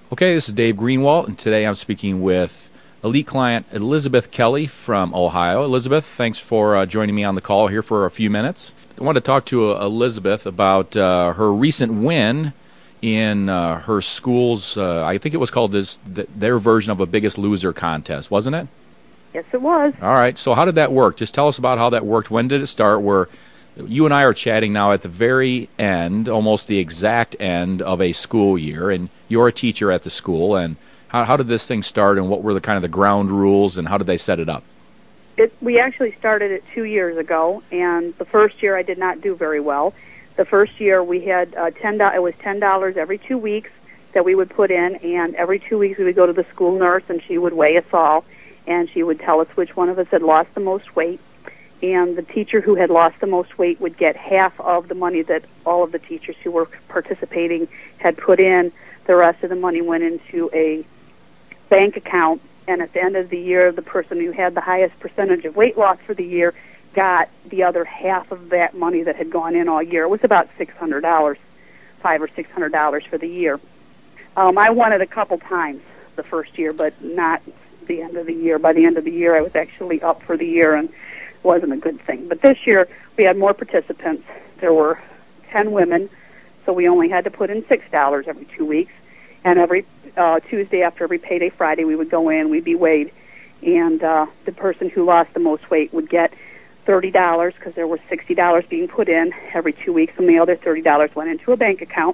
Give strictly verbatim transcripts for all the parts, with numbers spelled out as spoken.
Okay, this is Dave Greenwalt, and today I'm speaking with elite client Elizabeth Kelly from Ohio. Elizabeth, thanks for uh, joining me on the call here for a few minutes. I want to talk to uh, Elizabeth about uh, her recent win in uh, her school's, uh, I think it was called this, th- their version of a Biggest Loser contest, wasn't it? Yes, it was. All right, so how did that work? Just tell us about how that worked. When did it start? Where you and I are chatting now at the very end, almost the exact end of a school year, and you're a teacher at the school. And how, how did this thing start, and what were the kind of the ground rules, and how did they set it up? It, we actually started it two years ago, and the first year I did not do very well. The first year we had uh, ten dollars. It was ten dollars every two weeks that we would put in, and every two weeks we would go to the school nurse, and she would weigh us all, and she would tell us which one of us had lost the most weight. And the teacher who had lost the most weight would get half of the money that all of the teachers who were participating had put in. The rest of the money went into a bank account, and at the end of the year, the person who had the highest percentage of weight loss for the year got the other half of that money that had gone in all year. It was about six hundred dollars, five or six hundred dollars for the year. Um, I won it a couple times the first year, but not the end of the year. By the end of the year, I was actually up for the year, and wasn't a good thing. But this year, we had more participants. There were ten women, so we only had to put in six dollars every two weeks. And every uh, Tuesday after every payday Friday, we would go in, we'd be weighed, and uh, the person who lost the most weight would get thirty dollars because there were sixty dollars being put in every two weeks, and the other thirty dollars went into a bank account.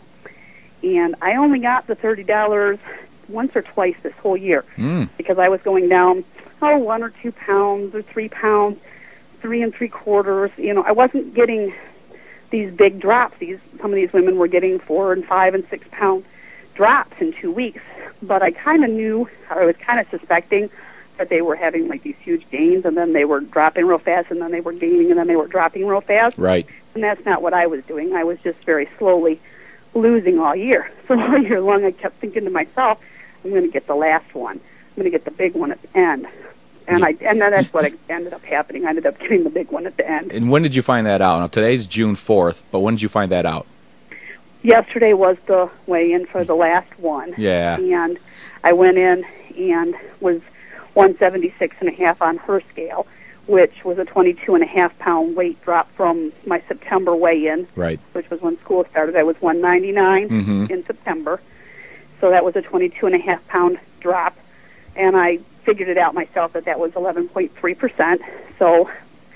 And I only got the thirty dollars once or twice this whole year Mm. because I was going down, oh, one or two pounds or three pounds, three and three quarters. You know, I wasn't getting these big drops. These some of these women were getting four and five and six pound drops in two weeks. But I kind of knew, I was kind of suspecting that they were having like these huge gains, and then they were dropping real fast, and then they were gaining, and then they were dropping real fast. Right. And that's not what I was doing. I was just very slowly losing all year. So all year long, I kept thinking to myself, I'm going to get the last one. I'm going to get the big one at the end. And I and then that's what ended up happening. I ended up getting the big one at the end. And when did you find that out? Now, today's June fourth, but when did you find that out? Yesterday was the weigh-in for the last one. Yeah. And I went in and was one seventy-six and a half on her scale, which was a twenty-two and a half pound weight drop from my September weigh-in, Right. which was when school started. I was one ninety-nine Mm-hmm. in September. So that was a twenty-two and a half pound drop. And I figured it out myself that that was eleven point three percent. So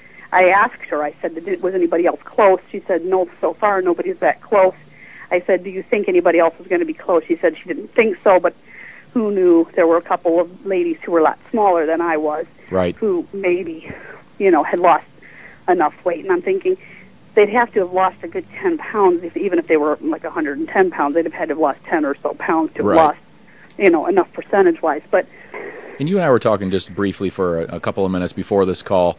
I asked her, I said, was anybody else close? She said, no, so far nobody's that close. I said, do you think anybody else was going to be close? She said she didn't think so, but who knew? There were a couple of ladies who were a lot smaller than I was, Right. who maybe, you know, had lost enough weight. And I'm thinking they'd have to have lost a good ten pounds, if, even if they were like one hundred ten pounds, they'd have had to have lost ten or so pounds to have Right. lost, you know, enough percentage-wise. But And you and I were talking just briefly for a, a couple of minutes before this call,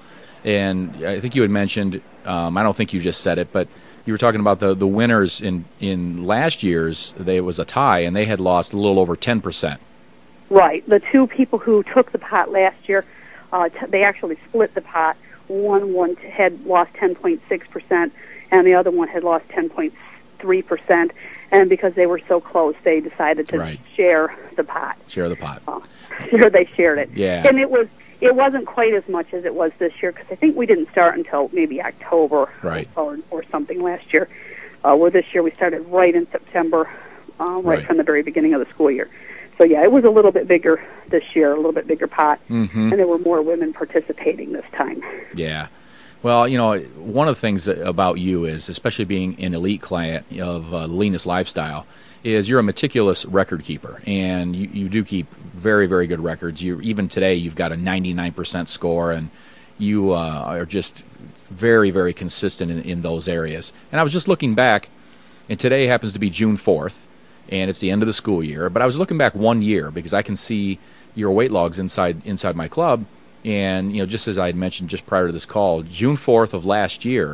and I think you had mentioned, um, I don't think you just said it, but you were talking about the, the winners in, in last year's. They, it was a tie, and they had lost a little over ten percent. right, the two people who took the pot last year, uh, t- they actually split the pot. One one t- had lost ten point six percent, and the other one had lost ten point three percent. And because they were so close, they decided to Right. share the pot. Share the pot. Uh, sure, they shared it. Yeah. And it was it wasn't quite as much as it was this year, because I think we didn't start until maybe October Right. or or something last year. Uh, where this year we started right in September, uh, right, Right. from the very beginning of the school year. So yeah, it was a little bit bigger this year, a little bit bigger pot, Mm-hmm. and there were more women participating this time. Yeah. Well, you know, one of the things that- about you is, especially being an elite client of uh, Leanest Lifestyle, is you're a meticulous record keeper, and you, you do keep very, very good records. You even today you've got a ninety-nine percent score, and you uh, are just very, very consistent in, in those areas. And I was just looking back, and today happens to be June fourth, and it's the end of the school year. But I was looking back one year because I can see your weight logs inside inside my club. And, you know, just as I had mentioned just prior to this call, June fourth of last year,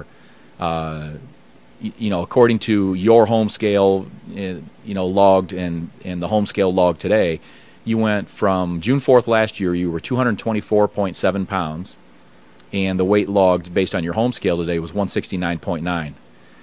uh, you, you know, according to your home scale, uh, you know, logged and, and the home scale log today, you went from June fourth last year, you were two hundred twenty-four point seven pounds, and the weight logged based on your home scale today was one sixty-nine point nine.